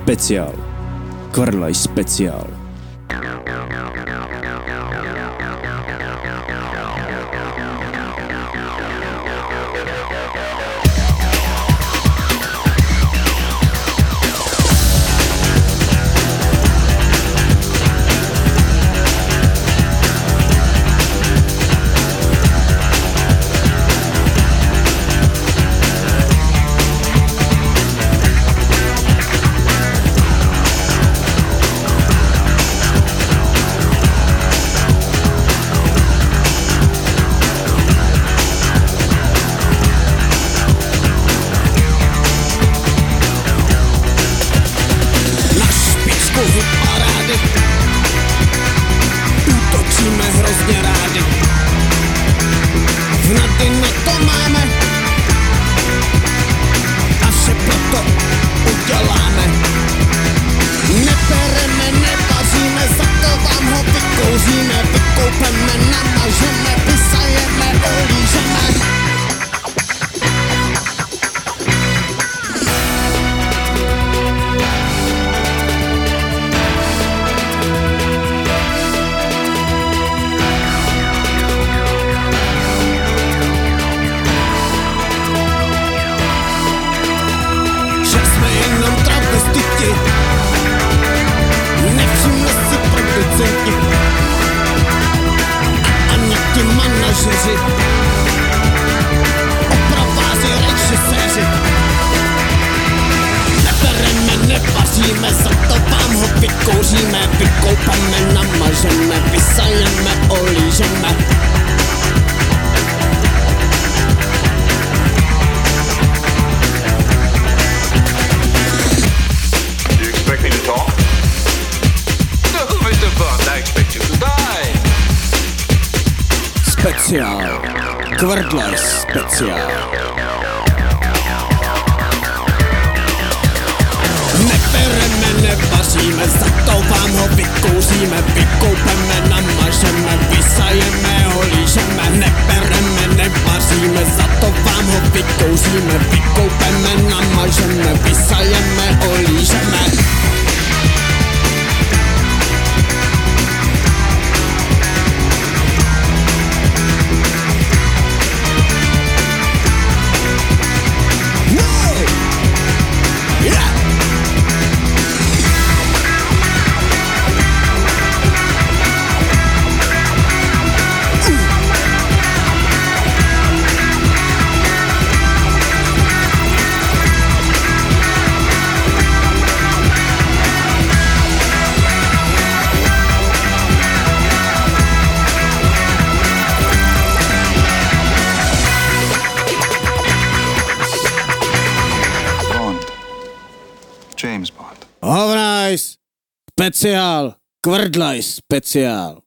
Speciál. Kvrdlaj speciál. Útočíme hrozně rádi, vnady na to máme a vše proto uděláme. Nepereme, nevaříme, za to vám ho vykouříme, vykoupeme, namažeme, vysajeme, olížeme. Nevšimli si producenti a ani ti manažeři, opraváři, režiséři. Nebereme, nevaříme, za to vám ho vykouříme, vykoupeme, namažeme, vysajeme, olížeme. Speciál. Kvrdlaj speciál. Nebereme, nevaříme, za to vám ho vykouříme, vykoupeme, namažeme, vysajeme, olížeme. Nebereme, nevaříme, za to vám ho vykouříme, vykoupeme, namažeme, vysajeme, olížeme. Hovnajs speciál. Kvrdlaj speciál.